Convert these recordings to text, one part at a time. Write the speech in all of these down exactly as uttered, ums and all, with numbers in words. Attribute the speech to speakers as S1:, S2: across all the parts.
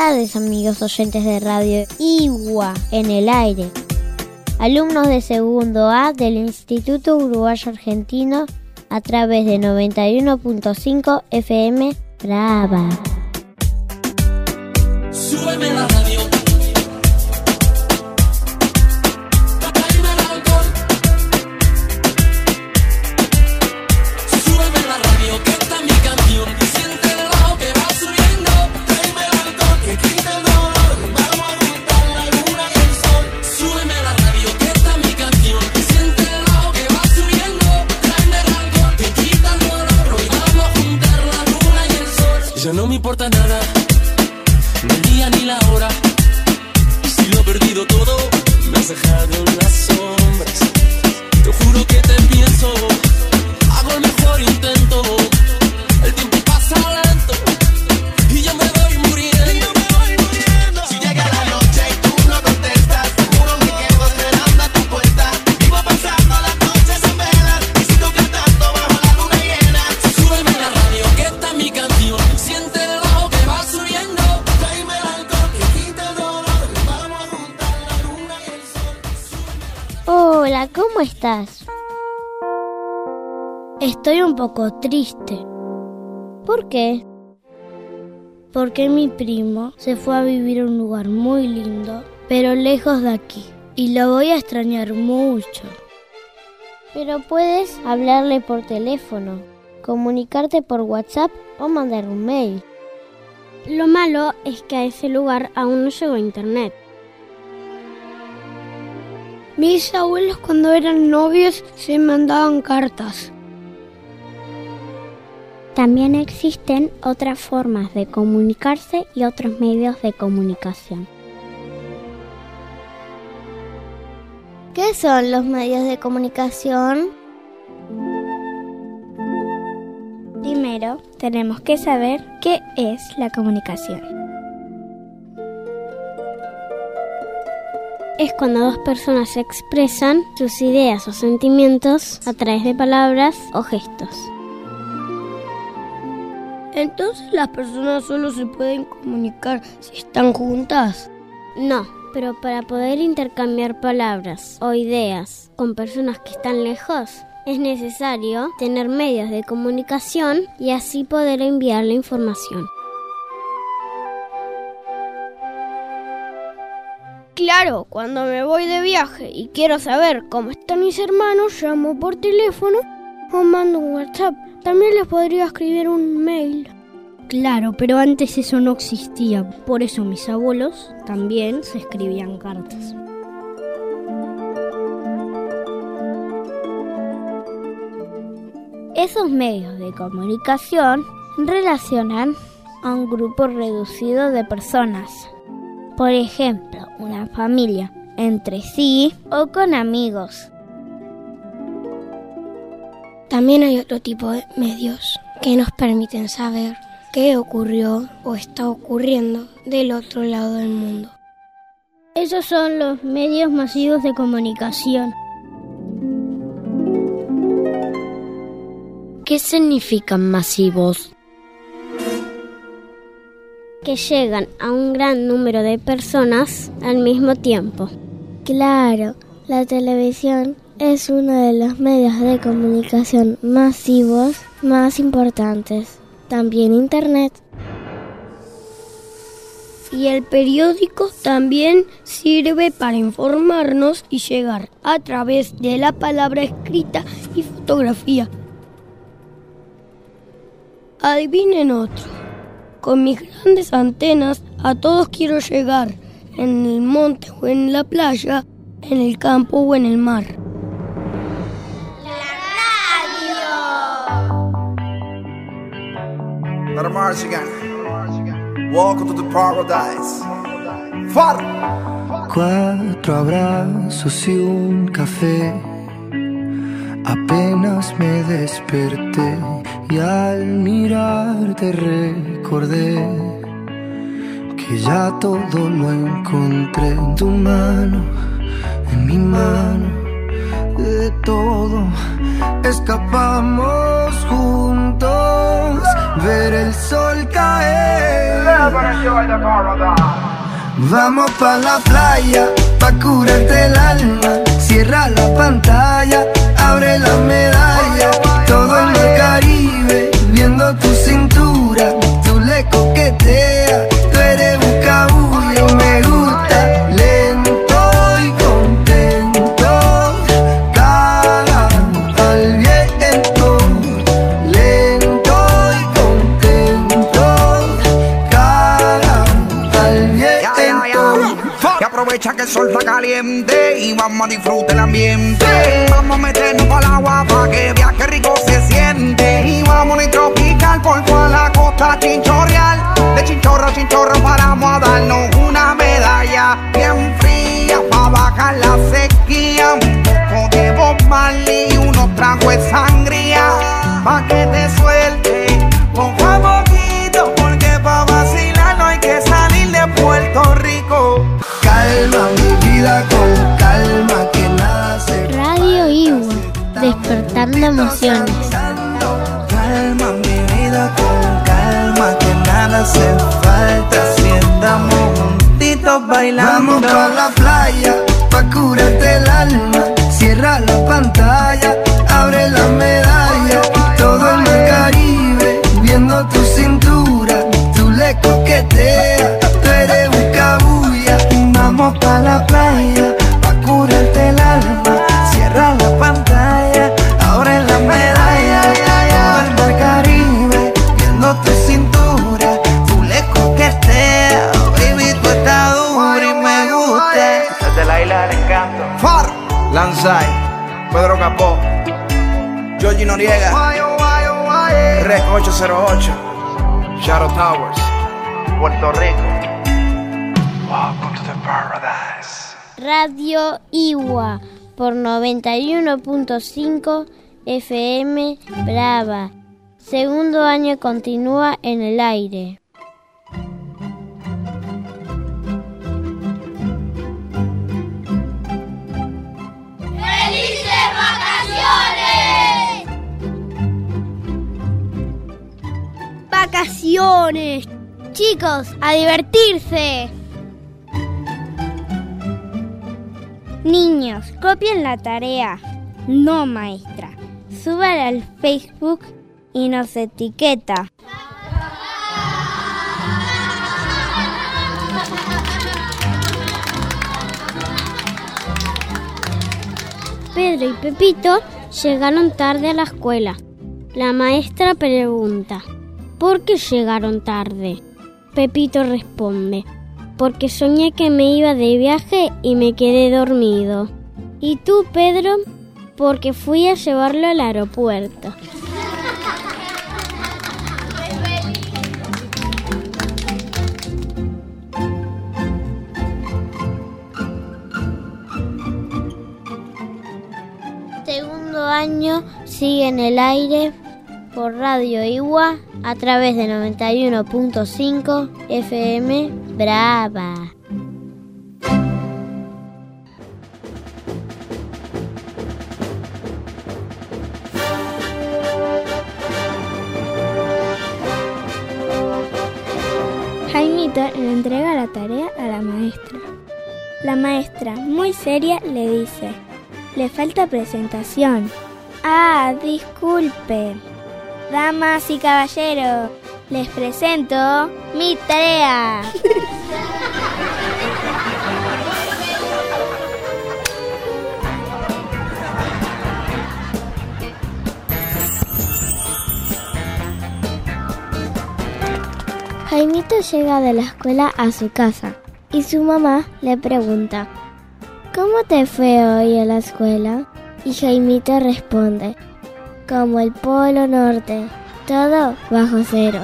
S1: tardes, amigos oyentes de Radio Igua en el aire. Alumnos de segundo A del Instituto Uruguayo Argentino a través de noventa y uno punto cinco F M Brava.
S2: Súbeme la radio. Ya no me importa nada, ni el día ni la hora. Y si lo he perdido todo, me has dejado en las sombras. Te juro que te pienso, hago el mejor intento. El tiempo pasa lento y yo me voy muriendo. Si llega la noche y tú no contestas, seguro me quedo esperando a tu puerta. Vivo pasando las noches en velas y sigo cantando bajo la luna llena. Súbeme la radio, que está mi canción. Siente el bajo que va subiendo. Tráeme el alcohol que quita el dolor. Vamos a juntar la luna y el sol.
S1: Hola, ¿cómo estás? Estoy un poco triste. ¿Por qué? Porque mi primo se fue a vivir a un lugar muy lindo, pero lejos de aquí. Y lo voy a extrañar mucho. Pero puedes hablarle por teléfono, comunicarte por WhatsApp o mandar un mail. Lo malo es que a ese lugar aún no llegó internet. Mis abuelos cuando eran novios se mandaban cartas. También existen otras formas de comunicarse y otros medios de comunicación. ¿Qué son los medios de comunicación? Primero, tenemos que saber qué es la comunicación. Es cuando dos personas se expresan sus ideas o sentimientos a través de palabras o gestos.
S3: Entonces las personas solo se pueden comunicar si están juntas.
S1: No, pero para poder intercambiar palabras o ideas con personas que están lejos, es necesario tener medios de comunicación y así poder enviar la información.
S3: Claro, cuando me voy de viaje y quiero saber cómo están mis hermanos, llamo por teléfono o mando un WhatsApp. También les podría escribir un mail.
S4: Claro, pero antes eso no existía. Por eso mis abuelos también se escribían cartas.
S1: Esos medios de comunicación relacionan a un grupo reducido de personas. Por ejemplo, una familia entre sí o con amigos.
S3: También hay otro tipo de medios que nos permiten saber qué ocurrió o está ocurriendo del otro lado del mundo.
S4: Esos son los medios masivos de comunicación.
S5: ¿Qué significan masivos?
S1: Que llegan a un gran número de personas al mismo tiempo. Claro, la televisión es uno de los medios de comunicación masivos más importantes. También Internet.
S3: Y el periódico también sirve para informarnos y llegar a través de la palabra escrita y fotografía. Adivinen otro. Con mis grandes antenas a todos quiero llegar, en el monte o en la playa, en el campo o en el mar.
S6: Let 'em march again. Welcome to the paradise. Far.
S7: Cuatro abrazos y un café. Apenas me desperté y al mirarte recordé que ya todo lo encontré en tu mano, en mi mano. De todo escapamos juntos, ver el sol caer Vamos pa' la playa, pa' curarte el alma. Cierra la pantalla, abre la medalla. Todo el mar Caribe, viendo tu cintura. Tú le coqueteas, tú eres buscabulla. Me gusta lento y contento. Caga al viento. Lento y contento. Caga al viento.
S8: Y aprovecha que el sol está caliente y vamos a disfrutar el ambiente. Vamos a meternos para el agua pa' que viaje rico se siente. Y vamos a tropical por toda la costa chinchorreal. De chinchorro a chinchorro paramos a darnos una medalla bien fría pa' bajar la sequía. Un poco de Bob Marley y unos tragos de sangría pa' que te suelte poco a poquito, porque pa' vacilar no hay que salir de Puerto Rico.
S7: Calma mi vida con calma que nace.
S1: Radio Iwa, despertando emociones.
S8: Calma mi vida con calma que nada hace falta si estamos juntitos bailando.
S7: Vamos pa' la playa, pa' curarte el alma. Cierra la pantalla, abre la medalla. Todo el mar Caribe, viendo tu cintura. Tú le coqueteas, tú eres buscabulla.
S8: Vamos pa' la playa, pa' curarte el alma. Cierra la pantalla, abre la medalla. Todo el mar Caribe, viendo tu cintura. Tú le coqueteas, baby, tú estás dura y me gusta. Desde la isla del encanto. Far, Lanzai, Pedro Capó, Georgie Noriega, Rec ocho cero ocho, Shadow Towers, Puerto Rico. Welcome to the paradise.
S1: Radio Iwa por noventa y uno punto cinco F M Brava. Segundo año continúa en el aire.
S9: ¡Felices vacaciones!
S4: ¡Vacaciones! Chicos, a divertirse. Niños, copien la tarea. No, maestra. Súbala al Facebook y nos etiqueta. Pedro y Pepito llegaron tarde a la escuela. La maestra pregunta: ¿por qué llegaron tarde? Pepito responde: porque soñé que me iba de viaje y me quedé dormido. ¿Y tú, Pedro? Porque fui a llevarlo al aeropuerto. Segundo año sigue en el aire por Radio Iwa a través de noventa y uno punto cinco F M Brava. Jaimito le entrega la tarea a la maestra. La maestra, muy seria, le dice: le falta presentación. Ah, disculpe. Damas y caballeros, les presento mi tarea. Jaimito llega de la escuela a su casa y su mamá le pregunta: ¿cómo te fue hoy en la escuela? Y Jaimito responde: como el Polo Norte, todo bajo cero.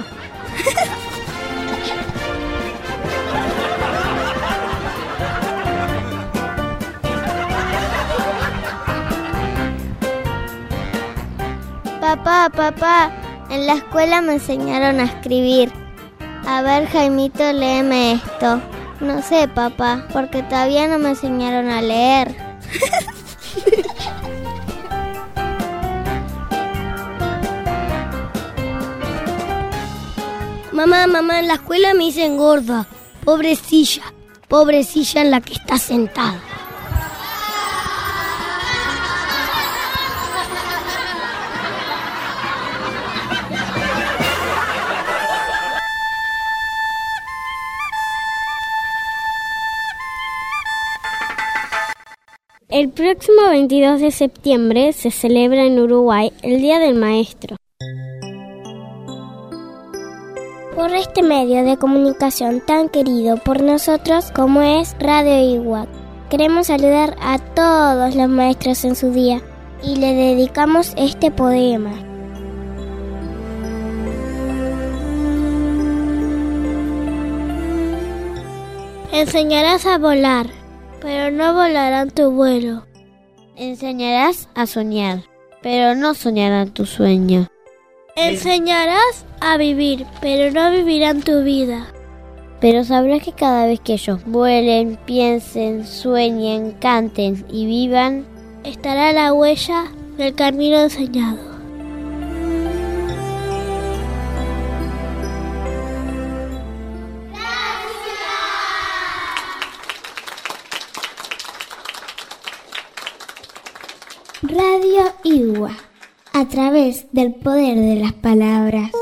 S4: Papá, papá, en la escuela me enseñaron a escribir. A ver, Jaimito, léeme esto. No sé, papá, porque todavía no me enseñaron a leer.
S3: Mamá, mamá, en la escuela me dicen gorda. Pobrecilla, pobrecilla en la que está sentada.
S4: El próximo veintidós de septiembre se celebra en Uruguay el Día del Maestro.
S1: Por este medio de comunicación tan querido por nosotros como es Radio Iguac, queremos saludar a todos los maestros en su día y le dedicamos este poema. Enseñarás a volar, pero no volarán tu vuelo.
S5: Enseñarás a soñar, pero no soñarán tu sueño.
S1: Enseñarás a vivir, pero no vivirán tu vida.
S5: Pero sabrás que cada vez que ellos vuelen, piensen, sueñen, canten y vivan,
S1: estará la huella del camino enseñado. Radio Iguac, a través del poder de las palabras.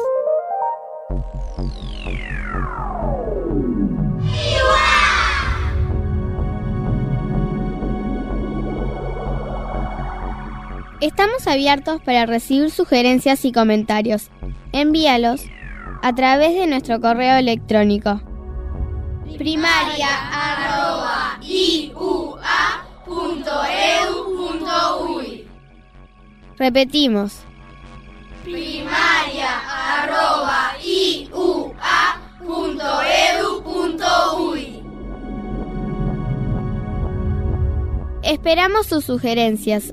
S10: Estamos abiertos para recibir sugerencias y comentarios. Envíalos a través de nuestro correo electrónico
S9: primaria arroba i u a punto e d u punto uy.
S10: Repetimos.
S9: primaria arroba i u a punto e d u punto uy.
S10: Esperamos sus sugerencias.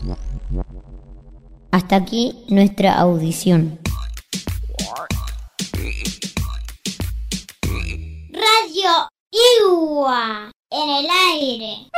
S5: Hasta aquí nuestra audición.
S1: Radio Iguac en el aire.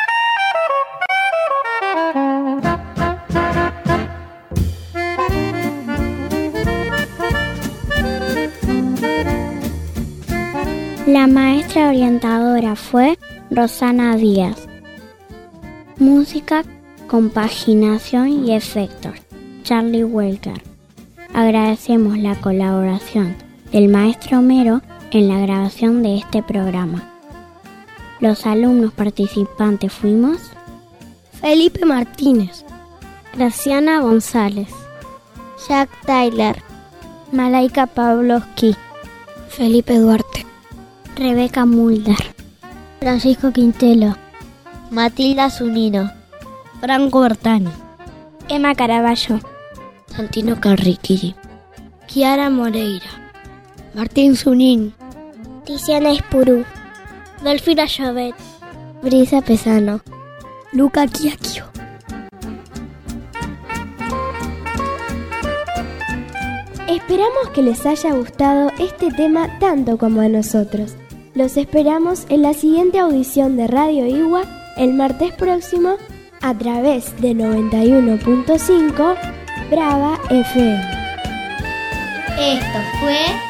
S1: La maestra orientadora fue Rosana Díaz. Música, compaginación y efectos, Charlie Welker. Agradecemos la colaboración del maestro Homero en la grabación de este programa. Los alumnos participantes fuimos
S3: Felipe Martínez,
S1: Graciana González, Jack Tyler, Malaika Pavlovsky,
S3: Felipe Duarte,
S1: Rebeca Mulder, Francisco Quintelo,
S5: Matilda Zunino,
S3: Franco Bertani,
S1: Emma Caraballo,
S5: Santino Carriquiri,
S3: Kiara Moreira, Martín Zunín,
S1: Tiziana Espurú, Delfina Llobet, Brisa Pesano,
S3: Luca Chiacchio.
S11: Esperamos que les haya gustado este tema tanto como a nosotros. Los esperamos en la siguiente audición de Radio Iguac el martes próximo a través de noventa y uno punto cinco Brava F M.
S1: Esto fue